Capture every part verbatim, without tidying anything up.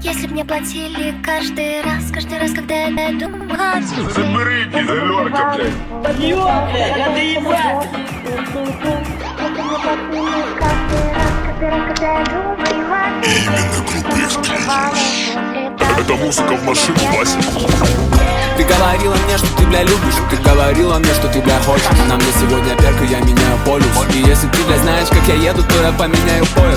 Если б мне платили каждый раз, каждый раз, когда я думаю. Забери, пидорка, блядь. Подъем, блядь, надо ебать. Это музыка в машину, Вася. Ты говорила мне, что ты, бля, любишь. Ты говорила мне, что ты, бля, хочешь. На мне сегодня перка, я меняю полюс. И если ты, бля, знаешь, как я еду, то я поменяю поезд.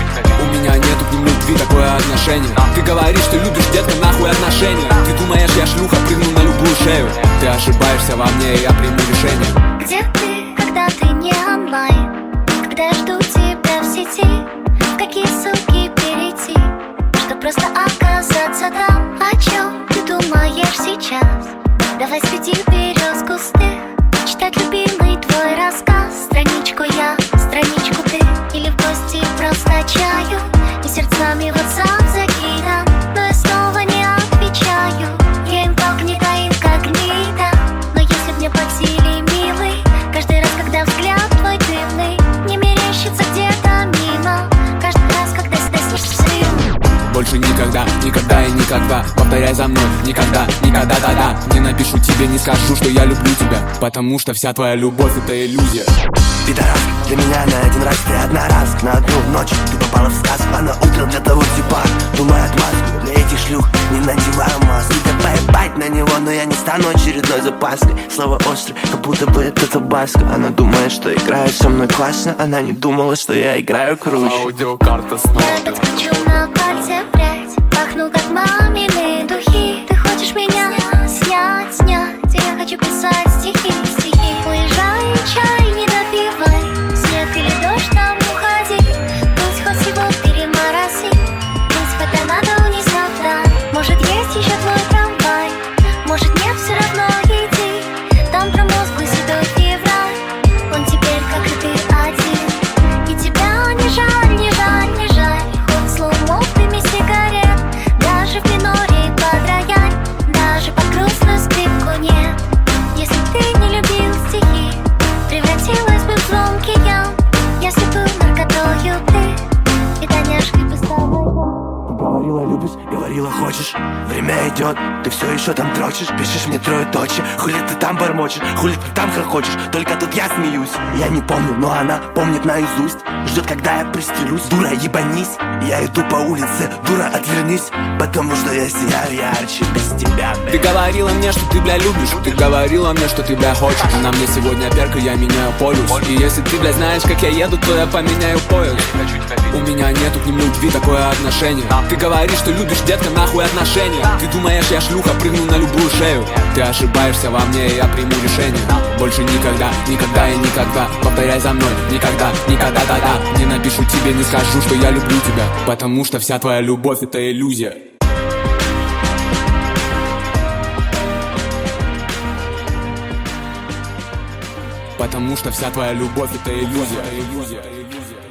У меня нету к ним любви, такое отношение. Ты говоришь, что любишь, детка, нахуй отношения. Ты думаешь, я шлюха, прыгну на любую шею. Ты ошибаешься во мне, и я приму решение. Где ты, когда ты не онлайн? Когда я жду тебя в сети? В какие ссылки перейти, чтоб просто оказаться там? О чем ты думаешь сейчас? Давай среди берез густых читать любимый твой рассказ. Страничку я, страничку ты. Или в гости просто чаю. И сердцами в WhatsApp закидам, но я снова не отвечаю. Я инкогнито, инкогнито. Но если б мне платили, милый, каждый раз, когда взгляд твой дымный не мерещится где-то мимо, каждый раз, когда сносишь взрыв. Больше никогда, никогда и никогда. Повторяй за мной, никогда, никогда, да-да. Не напишу тебе, не скажу, что я люблю тебя, потому что вся твоя любовь — это иллюзия. Пидорас, для меня на один раз ты одна раз. На одну ночь ты попала в сказку, а на утро для того типа думаю отмазку. Для этих шлюх не надеваю маску. Да поебать на него, но я не стану очередной запаской. Слово острое, как будто бы это табаско. Она думает, что играет со мной классно. Она не думала, что я играю круче. Аудиокарта снова. Я подскочу на пальце прядь, пахну как мамины духи. Ты хочешь меня снять, снять, я хочу писать стихи, стихи. Уезжай, чай не допивай, снег или дождь там уходи. Пусть хоть его перемороси, пусть хоть торнадо унесет вдаль. Может есть еще твой трамвай, может нет, все равно иди. Там промозглый седой февраль, он теперь как и ты один. И тебя не жаль, не жаль, не жаль. Хоть слоумов в дыме сигарет, даже в миноре под рояль, даже под грустную скрипку нет. Если б ты не любил стихи, превратилась бы в звонкий ям. Если бы наркотою ты и доняшкой бы с тобой я. Говорила любишь, говорила хочешь. Время идет, ты все еще там дрочишь. Пишешь мне троеточие, хули ты там бормочешь, хули ты там хохочешь. Только тут я смеюсь. Я не помню, но она помнит наизусть. Ждет, когда я пристрелюсь. Дура, ебанись. Я иду по улице, дура, отвернись. Потому что я сияю ярче без тебя. Ты говорила мне, что ты, бля, любишь. Ты говорила мне, что ты, бля, хочешь. На мне сегодня перка, я меняю полюс. И если ты, бля, знаешь, как я еду, то я поменяю поезд. У меня нету к ним любви, такое отношение. Ты говоришь, что любишь, детка, нахуй отношения. Ты думаешь, я шлюха, прыгну на любую шею. Ты ошибаешься во мне, и я приму решение. Больше никогда, никогда и никогда. Повторяй за мной, никогда, никогда, да-да. Не напишу тебе, не скажу, что я люблю тебя, потому что вся твоя любовь — это иллюзия. Потому что вся твоя любовь — это иллюзия, иллюзия, иллюзия.